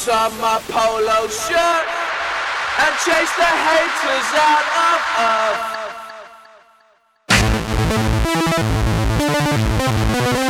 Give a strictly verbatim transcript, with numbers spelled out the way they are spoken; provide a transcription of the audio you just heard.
boots on my polo shirt and chase the haters out of earth.